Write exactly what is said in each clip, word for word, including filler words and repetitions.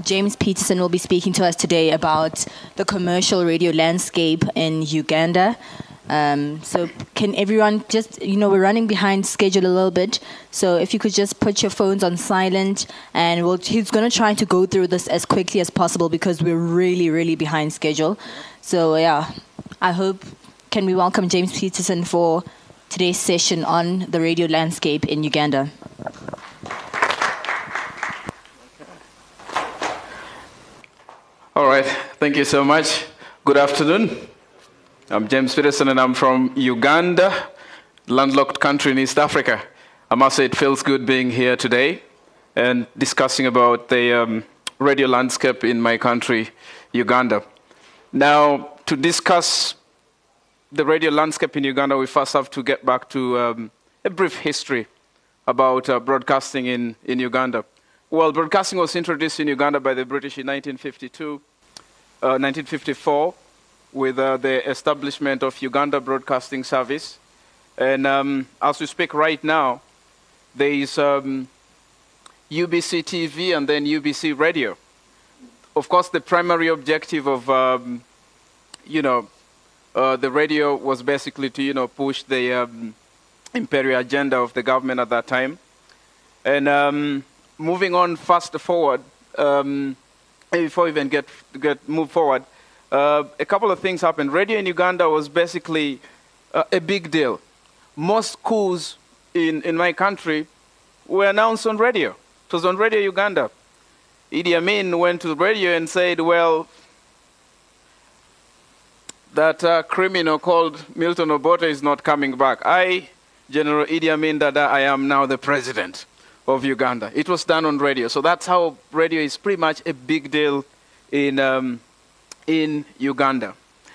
James Peterson will be speaking to us today about the commercial radio landscape in Uganda. Um, so can everyone just, you know, we're running behind schedule a little bit. So if you could just put your phones on silent, and we'll, he's going to try to go through this as quickly as possible because we're really, really behind schedule. So yeah, I hope, can we welcome James Peterson for today's session on the radio landscape in Uganda. All right, thank you so much. Good afternoon. I'm James Peterson, and I'm from Uganda, landlocked country in East Africa. I must say it feels good being here today and discussing about the um, radio landscape in my country, Uganda. Now, to discuss the radio landscape in Uganda, we first have to get back to um, a brief history about uh, broadcasting in, in Uganda. Well, broadcasting was introduced in Uganda by the British in nineteen fifty-two, uh, nineteen fifty-four, with uh, the establishment of Uganda Broadcasting Service. And um, as we speak right now, there is um, U B C T V and then U B C Radio. Of course, the primary objective of, um, you know, uh, the radio was basically to, you know, push the um, imperial agenda of the government at that time. And um, moving on fast forward, um, before we even get, get move forward, Uh, a couple of things happened. Radio in Uganda was basically uh, a big deal. Most coups in, in my country were announced on radio. It was on Radio Uganda. Idi Amin went to the radio and said, well, that uh, criminal called Milton Obote is not coming back. I, General Idi Amin Dada, I am now the president of Uganda. It was done on radio. So that's how radio is pretty much a big deal in um, in Uganda.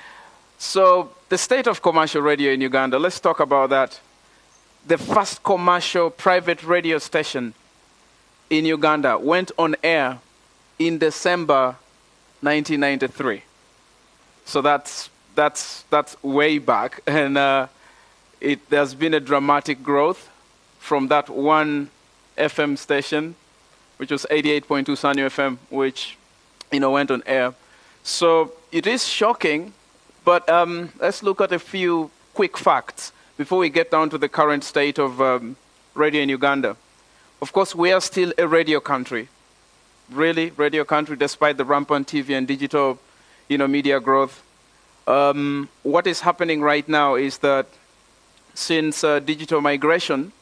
So the state of commercial radio in Uganda, let's talk about that. The first commercial private radio station in Uganda went on air in December nineteen ninety-three. So that's, that's, that's way back. And uh, it, there's been a dramatic growth from that one F M station, which was eighty-eight point two Sanyo F M, which, you know, went on air. So it is shocking, but um, let's look at a few quick facts before we get down to the current state of um, radio in Uganda. Of course, we are still a radio country, really radio country, despite the rampant T V and digital, you know, media growth. Um, what is happening right now is that since uh, digital migration,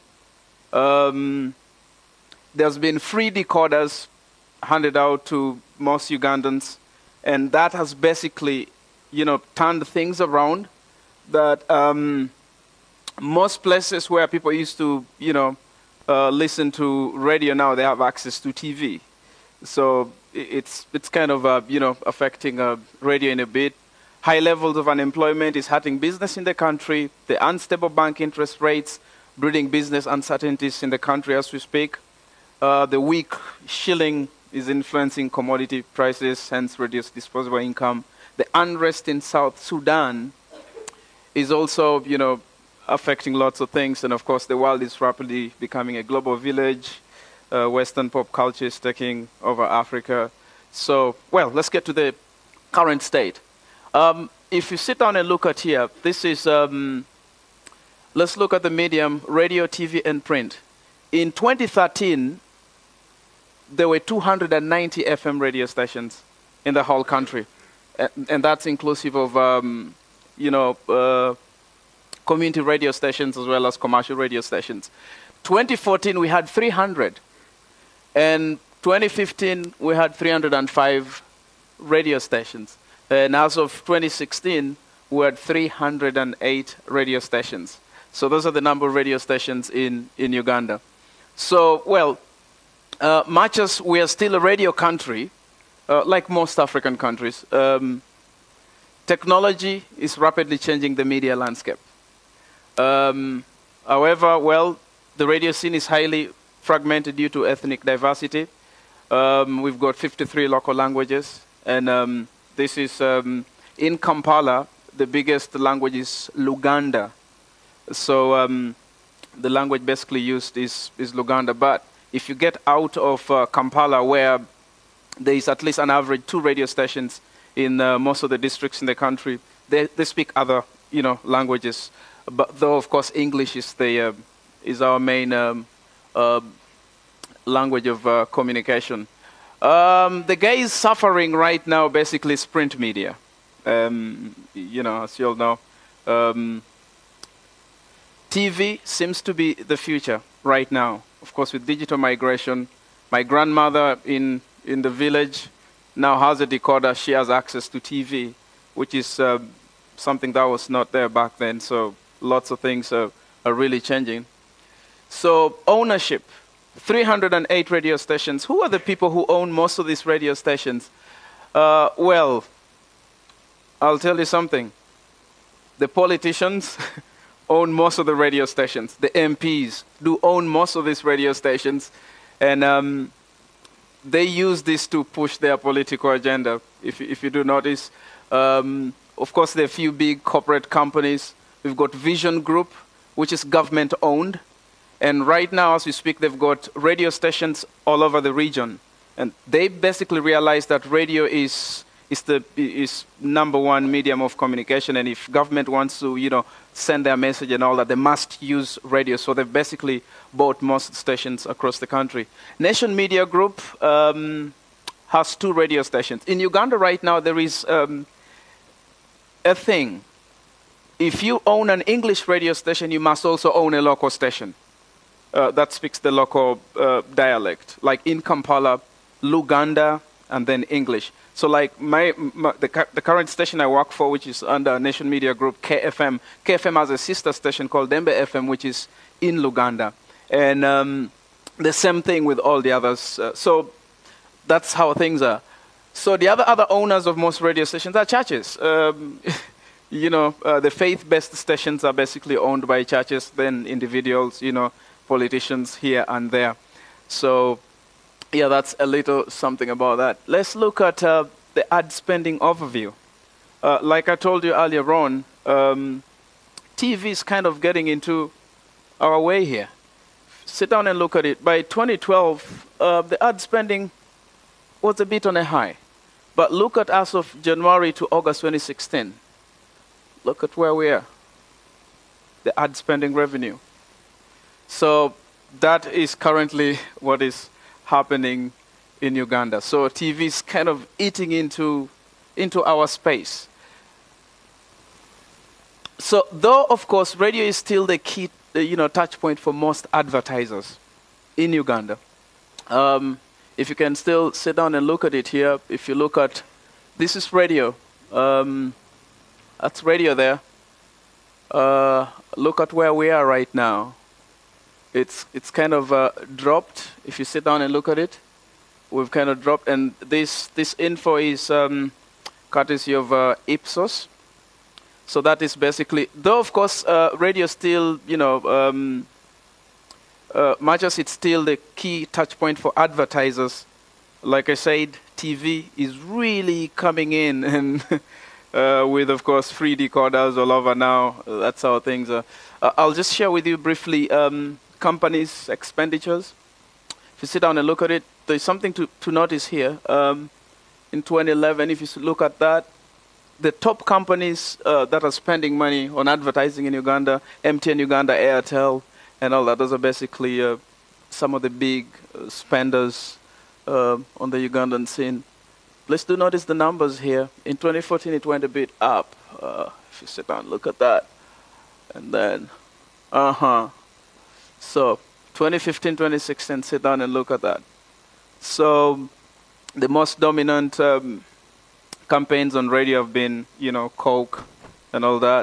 um, there's been free decoders handed out to most Ugandans. And that has basically, you know, turned things around. That um, most places where people used to, you know, uh, listen to radio now, they have access to T V. So it's it's kind of, uh, you know, affecting uh, radio in a bit. High levels of unemployment is hurting business in the country. The unstable bank interest rates, breeding business uncertainties in the country as we speak. Uh, the weak shilling is influencing commodity prices, hence reduced disposable income. The unrest in South Sudan is also, you know, affecting lots of things. And of course, the world is rapidly becoming a global village. Uh, Western pop culture is taking over Africa. So, well, let's get to the current state. Um, if you sit down and look at here, this is, um, let's look at the medium, radio, T V, and print. In twenty thirteen, there were two hundred ninety F M radio stations in the whole country. And, and that's inclusive of, um, you know, uh, community radio stations as well as commercial radio stations. twenty fourteen, we had three hundred. And twenty fifteen, we had three hundred five radio stations. And as of twenty sixteen, we had three hundred eight radio stations. So those are the number of radio stations in, in Uganda. So, well, Uh, much as we are still a radio country, uh, like most African countries, um, technology is rapidly changing the media landscape. Um, however, well, the radio scene is highly fragmented due to ethnic diversity. Um, we've got fifty-three local languages, and um, this is, um, in Kampala, the biggest language is Luganda. So um, the language basically used is, is Luganda, but if you get out of uh, Kampala, where there is at least an average two radio stations in uh, most of the districts in the country. They, they speak other, you know, languages, but though of course English is the uh, is our main um, uh, language of uh, communication. Um, the guys suffering right now basically is print media. Um, you know, as you all know, um, T V seems to be the future right now. Of course, with digital migration, my grandmother in in the village now has a decoder. She has access to T V, which is uh, something that was not there back then. So lots of things are, are really changing. So ownership, three hundred eight radio stations. Who are the people who own most of these radio stations? Uh, well, I'll tell you something. The politicians own most of the radio stations. The M Ps do own most of these radio stations. And um, they use this to push their political agenda. If, if you do notice, um, of course, there are a few big corporate companies. We've got Vision Group, which is government-owned. And right now, as we speak, they've got radio stations all over the region. And they basically realize that radio is, is the is number one medium of communication. And if government wants to, you know, send their message and all that, they must use radio. So they've basically bought most stations across the country. Nation Media Group um, has two radio stations. In Uganda right now, there is um, a thing. If you own an English radio station, you must also own a local station. Uh, that speaks the local uh, dialect, like in Kampala, Luganda, and then English. So like my, my the, cu the current station I work for, which is under Nation Media Group, K F M, K F M has a sister station called Dembe F M, which is in Luganda. And um, the same thing with all the others. Uh, so that's how things are. So the other, other owners of most radio stations are churches. Um, you know, uh, the faith-based stations are basically owned by churches, then individuals, you know, politicians here and there. So, yeah, that's a little something about that. Let's look at uh, the ad spending overview. Uh, like I told you earlier on, um, T V is kind of getting into our way here. Sit down and look at it. By twenty twelve, uh, the ad spending was a bit on a high. But look at as of January to August twenty sixteen. Look at where we are. The ad spending revenue. So that is currently what is happening in Uganda. So T V is kind of eating into, into our space. So though, of course, radio is still the key you know, touch point for most advertisers in Uganda. Um, if you can still sit down and look at it here, if you look at, this is radio. Um, that's radio there. Uh, look at where we are right now. It's, it's kind of uh, dropped. If you sit down and look at it, we've kind of dropped. And this, this info is um, courtesy of uh, Ipsos. So that is basically, though of course uh, radio still, you know, um, uh, much as it's still the key touch point for advertisers, like I said, T V is really coming in, and uh, with of course free decoders all over now. Uh, that's how things are. Uh, I'll just share with you briefly um, companies' expenditures. If you sit down and look at it, there's something to, to notice here. Um, in twenty eleven, if you look at that, the top companies uh, that are spending money on advertising in Uganda, M T N Uganda, Airtel, and all that, those are basically uh, some of the big uh, spenders uh, on the Ugandan scene. Let's do notice the numbers here. In twenty fourteen, it went a bit up. Uh, if you sit down and look at that. And then, uh-huh. So, twenty fifteen, twenty sixteen, sit down and look at that. So, the most dominant um, campaigns on radio have been, you know, Coke and all that.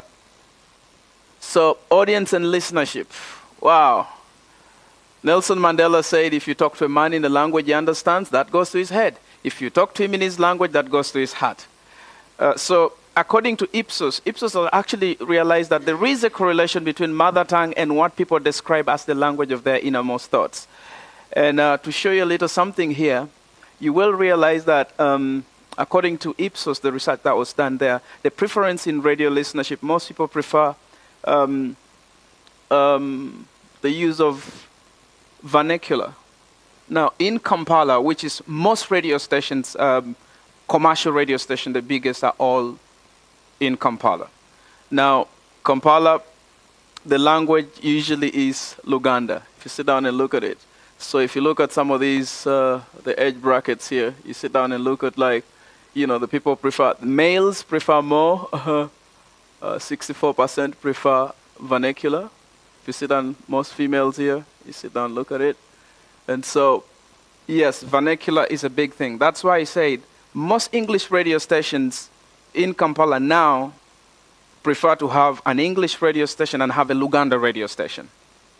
So, audience and listenership. Wow. Nelson Mandela said, if you talk to a man in a language he understands, that goes to his head. If you talk to him in his language, that goes to his heart. Uh, so, according to Ipsos, Ipsos actually realized that there is a correlation between mother tongue and what people describe as the language of their innermost thoughts. And uh, to show you a little something here, you will realize that um, according to Ipsos, the research that was done there, the preference in radio listenership, most people prefer um, um, the use of vernacular. Now, in Kampala, which is most radio stations, um, commercial radio station, the biggest are all in Kampala. Now, Kampala, the language usually is Luganda. If you sit down and look at it. So if you look at some of these, uh, the edge brackets here, you sit down and look at like, you know, the people prefer, males prefer more, uh, uh, sixty-four percent prefer vernacular. If you sit down, most females here, you sit down, look at it. And so, yes, vernacular is a big thing. That's why I said most English radio stations in Kampala now prefer to have an English radio station and have a Luganda radio station.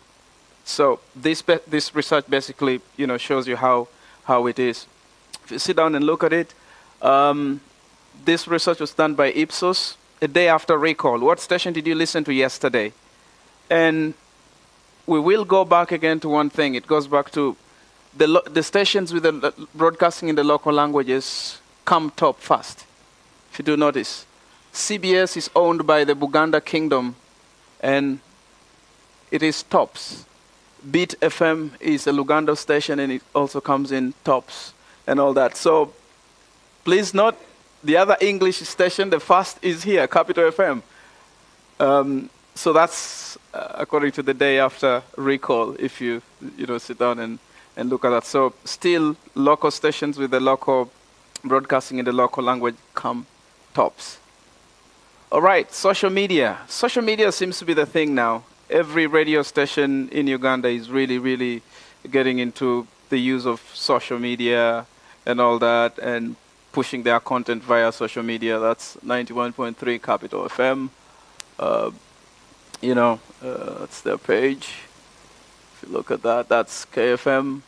So this this research basically, you know, shows you how how it is. If you sit down and look at it, um, this research was done by Ipsos a day after recall. What station did you listen to yesterday? And we will go back again to one thing. It goes back to the lo the stations with the broadcasting in the local languages come top first. If you do notice, C B S is owned by the Buganda Kingdom, and it is tops. Beat F M is a Luganda station, and it also comes in tops and all that. So please note, the other English station, the first is here, Capital F M. Um, so that's uh, according to the day after recall, if you you know sit down and, and look at that. So still, local stations with the local broadcasting in the local language come tops. All right, social media. Social media seems to be the thing now. Every radio station in Uganda is really, really getting into the use of social media and all that, and pushing their content via social media. That's ninety-one point three Capital F M. Uh, you know, uh, that's their page. If you look at that, that's K F M.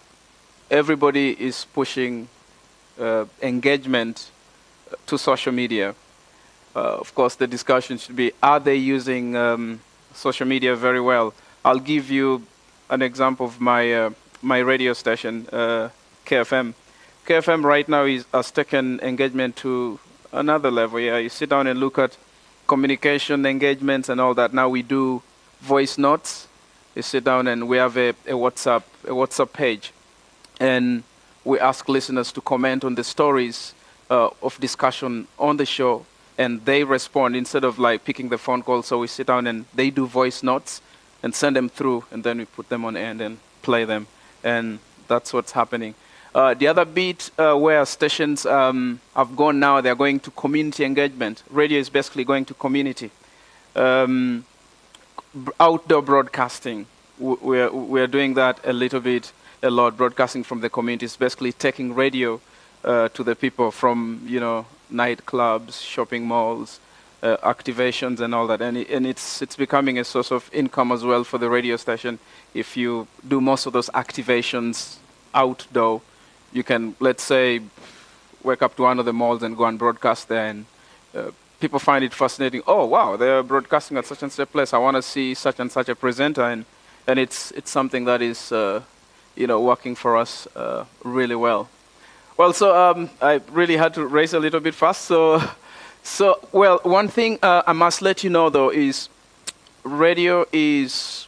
Everybody is pushing uh, engagement to social media. Uh, of course, the discussion should be, are they using um, social media very well? I'll give you an example of my uh, my radio station, uh, K F M. K F M right now is, has taken engagement to another level. Yeah, you sit down and look at communication engagements and all that. Now we do voice notes. You sit down and we have a, a WhatsApp a WhatsApp page, and we ask listeners to comment on the stories uh, of discussion on the show, and they respond instead of like picking the phone call. So we sit down and they do voice notes and send them through, and then we put them on air and then play them, and that's what's happening. Uh, the other bit uh, where stations um, have gone now, they're going to community engagement. Radio is basically going to community. Um, outdoor broadcasting, we're, we're doing that a little bit, a lot, broadcasting from the community. It's basically taking radio uh, to the people from, you know, nightclubs, shopping malls, uh, activations and all that. And, it, and it's, it's becoming a source of income as well for the radio station. If you do most of those activations outdoor, you can, let's say, wake up to one of the malls and go and broadcast there, and uh, people find it fascinating. Oh, wow, they're broadcasting at such and such a place. I want to see such and such a presenter, and and it's it's something that is, uh, you know, working for us uh, really well. Well, so um, I really had to race a little bit fast. So, so well, one thing uh, I must let you know though is, radio is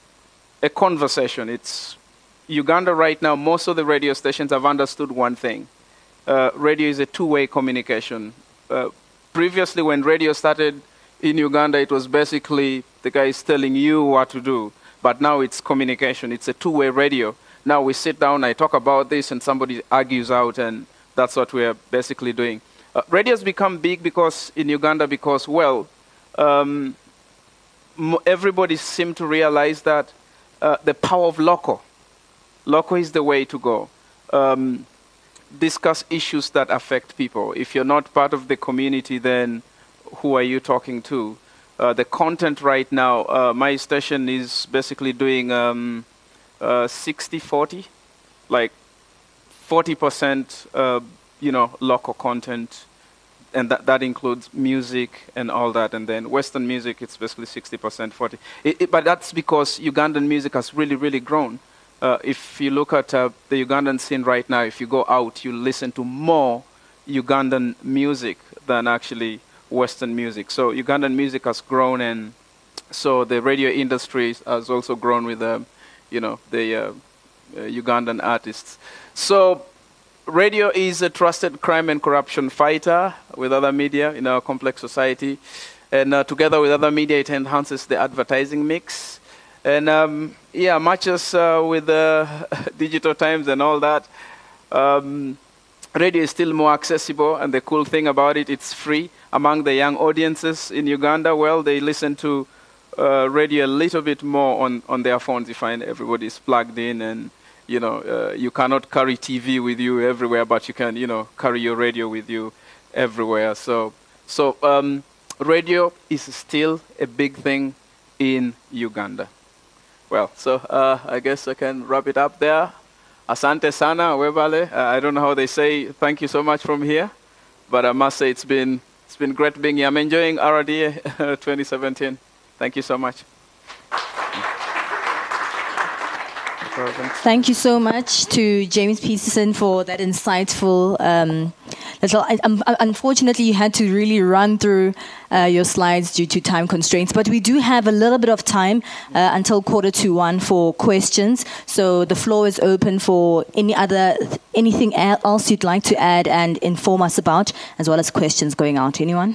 a conversation. It's Uganda right now, most of the radio stations have understood one thing. Uh, radio is a two-way communication. Uh, previously, when radio started in Uganda, it was basically the guy is telling you what to do. But now it's communication. It's a two-way radio. Now we sit down, I talk about this, and somebody argues out, and that's what we're basically doing. Uh, radio has become big because in Uganda because, well, um, everybody seemed to realize that uh, the power of local. Local is the way to go. Um, discuss issues that affect people. If you're not part of the community, then who are you talking to? Uh, the content right now, uh, my station is basically doing um, uh, sixty forty, like forty percent, uh, you know, local content, and that, that includes music and all that, and then Western music, it's basically sixty percent, forty. It, it, but that's because Ugandan music has really, really grown. Uh, if you look at uh, the Ugandan scene right now, if you go out, you listen to more Ugandan music than actually Western music. So Ugandan music has grown, and so the radio industry has also grown with, um, you know, the uh, uh, Ugandan artists. So radio is a trusted crime and corruption fighter with other media in our complex society. And uh, together with other media, it enhances the advertising mix. And um, yeah, much as uh, with the digital times and all that, um, radio is still more accessible. And the cool thing about it, it's free. Among the young audiences in Uganda, well, they listen to uh, radio a little bit more on, on their phones. You find everybody's plugged in, and you know, uh, you cannot carry T V with you everywhere, but you can, you know, carry your radio with you everywhere. So, so um, radio is still a big thing in Uganda. Well, so uh, I guess I can wrap it up there. Asante sana, webale. Uh, I don't know how they say thank you so much from here, but I must say it's been it's been great being here. I'm enjoying R R D A twenty seventeen. Thank you so much. Thank you so much to James Peterson for that insightful um, little. I, um, unfortunately, you had to really run through uh, your slides due to time constraints, but we do have a little bit of time uh, until quarter to one for questions. So the floor is open for any other anything else you'd like to add and inform us about, as well as questions going out. Anyone?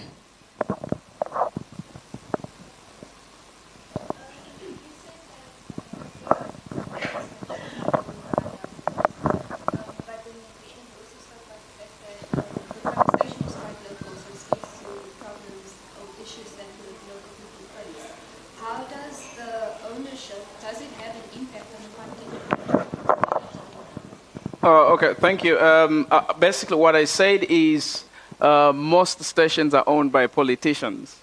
Uh, okay, thank you. Um, uh, basically, what I said is uh, most stations are owned by politicians.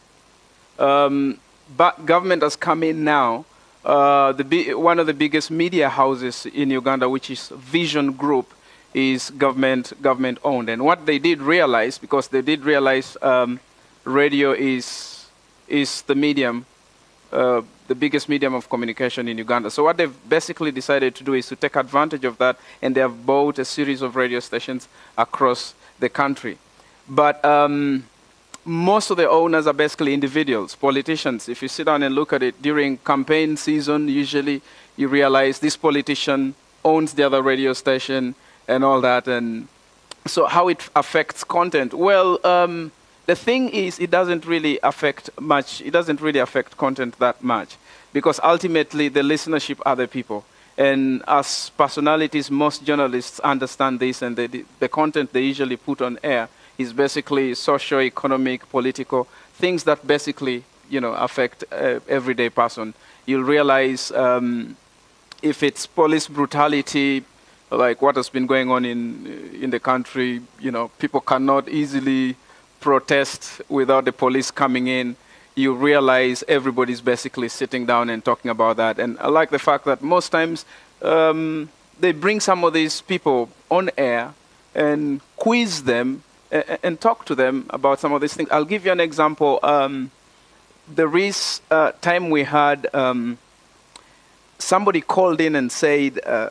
Um, but government has come in now. Uh, the one of the biggest media houses in Uganda, which is Vision Group, is government government owned. And what they did realize, because they did realize um, radio is is the medium. Uh, the biggest medium of communication in Uganda. So what they've basically decided to do is to take advantage of that, and they have bought a series of radio stations across the country. But um, most of the owners are basically individuals, politicians. If you sit down and look at it, during campaign season, usually you realize this politician owns the other radio station and all that. And so how it affects content? Well, um, the thing is, it doesn't really affect much. It doesn't really affect content that much, because ultimately the listenership are the people. And as personalities, most journalists understand this, and the, the content they usually put on air is basically socio-economic, political, things that basically, you know, affect uh, everyday person. You'll realize um, if it's police brutality, like what has been going on in in the country, you know, people cannot easily protest without the police coming in. You realize everybody's basically sitting down and talking about that. And I like the fact that most times um, they bring some of these people on air and quiz them and, and talk to them about some of these things. I'll give you an example. Um, there is a time we had um, somebody called in and said uh,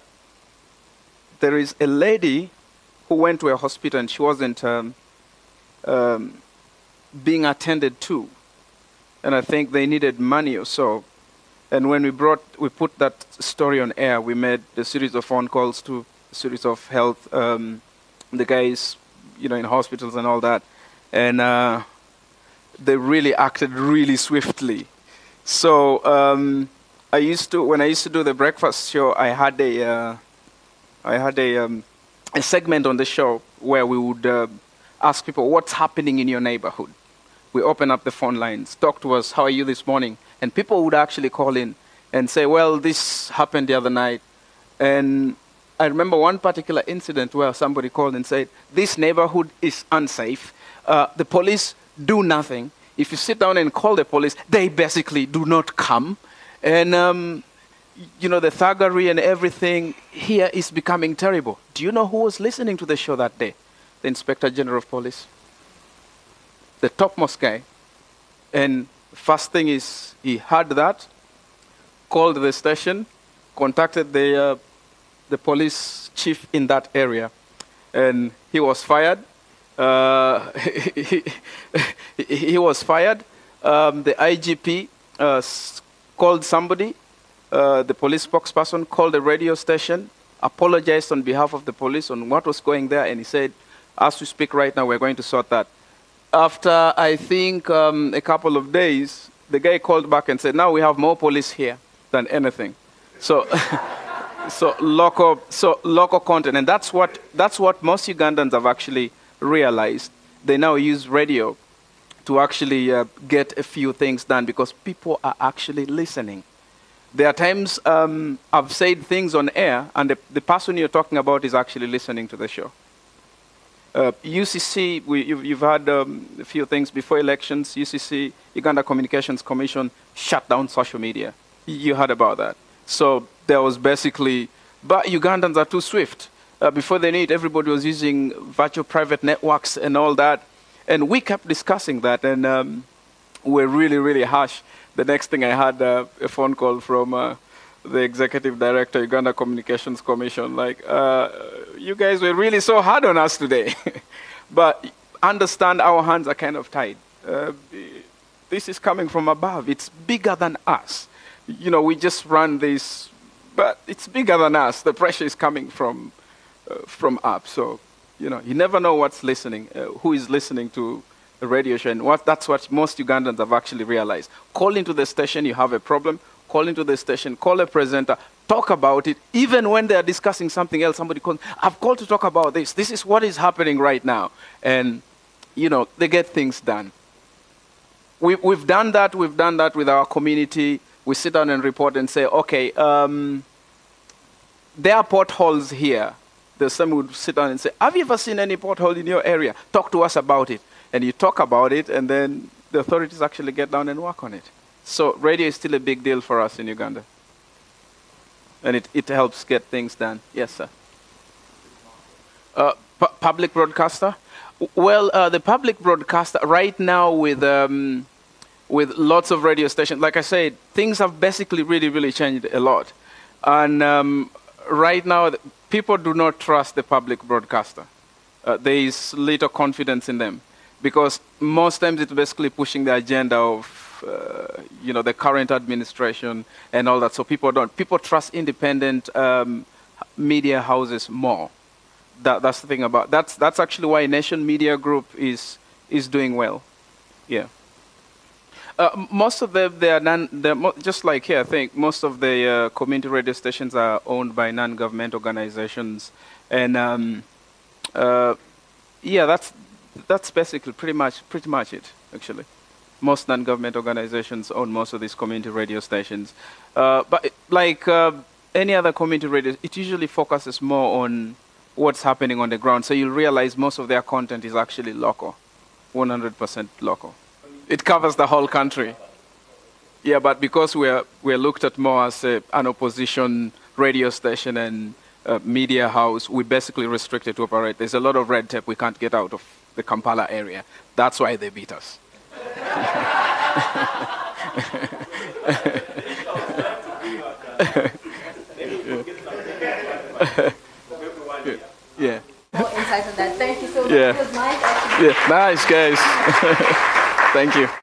there is a lady who went to a hospital and she wasn't um, um, being attended to. And I think they needed money or so. And when we brought, we put that story on air, we made a series of phone calls to a series of health, um, the guys, you know, in hospitals and all that. And uh, they really acted really swiftly. So um, I used to, when I used to do the breakfast show, I had a, uh, I had a, um, a segment on the show where we would uh, ask people, what's happening in your neighborhood? We open up the phone lines, talk to us, how are you this morning? And people would actually call in and say, well, this happened the other night. And I remember one particular incident where somebody called and said, this neighborhood is unsafe. Uh, the police do nothing. If you sit down and call the police, they basically do not come. And, um, you know, the thuggery and everything here is becoming terrible. Do you know who was listening to the show that day? The Inspector General of Police. The topmost guy. And first thing is, he heard that, called the station, contacted the, uh, the police chief in that area, and he was fired. Uh, he, he was fired. Um, the I G P uh, called somebody, uh, the police spokesperson called the radio station, apologized on behalf of the police on what was going there, and he said, as we speak right now, we're going to sort that. After, I think, um, a couple of days, the guy called back and said, now we have more police here than anything. So, so, local, so local content, and that's what, that's what most Ugandans have actually realized. They now use radio to actually uh, get a few things done because people are actually listening. There are times um, I've said things on air, and the, the person you're talking about is actually listening to the show. Uh, U C C, we, you've, you've had um, a few things before elections. U C C, Uganda Communications Commission, shut down social media. You heard about that. So there was basically, but Ugandans are too swift. Uh, before they knew it, everybody was using virtual private networks and all that. And we kept discussing that, and um, we're really, really harsh. The next thing I had uh, a phone call from uh, the executive director, Uganda Communications Commission, like, uh, you guys were really so hard on us today. But understand our hands are kind of tied. Uh, this is coming from above. It's bigger than us. You know, we just run this, but it's bigger than us. The pressure is coming from, uh, from up. So, you know, you never know what's listening, uh, who is listening to a radio show, and what, that's what most Ugandans have actually realized. Call into the station, you have a problem, call into the station, call a presenter, talk about it. Even when they're discussing something else, somebody calls, I've called to talk about this. This is what is happening right now. And, you know, they get things done. We, we've done that, we've done that with our community. We sit down and report and say, okay, um, there are potholes here. There's someone would sit down and say, have you ever seen any pothole in your area? Talk to us about it. And you talk about it, and then the authorities actually get down and work on it. So radio is still a big deal for us in Uganda. And it, it helps get things done. Yes, sir. Uh, pu public broadcaster? Well, uh, the public broadcaster, right now with, um, with lots of radio stations, like I said, things have basically really, really changed a lot. And um, right now, people do not trust the public broadcaster. Uh, there is little confidence in them, because most times it's basically pushing the agenda of, uh, you know, the current administration and all that. So people don't. People trust independent um, media houses more. That, that's the thing about. That's that's actually why Nation Media Group is is doing well. Yeah. Uh, most of them, they are non. They're mo just like here, I think most of the uh, community radio stations are owned by non-government organizations, and um, uh, yeah, that's. That's basically pretty much pretty much it, actually. Most non-government organizations own most of these community radio stations. Uh, but it, like uh, any other community radio, it usually focuses more on what's happening on the ground. So you'll realize most of their content is actually local, one hundred percent local. It covers the whole country. Yeah, but because we're, we're looked at more as a, an opposition radio station and uh, media house, we basically restricted to operate. There's a lot of red tape we can't get out of the Kampala area. That's why they beat us. Yeah. More insights on that. Thank you so much. Yeah. It was nice, actually. Yeah. Nice, guys. Thank you.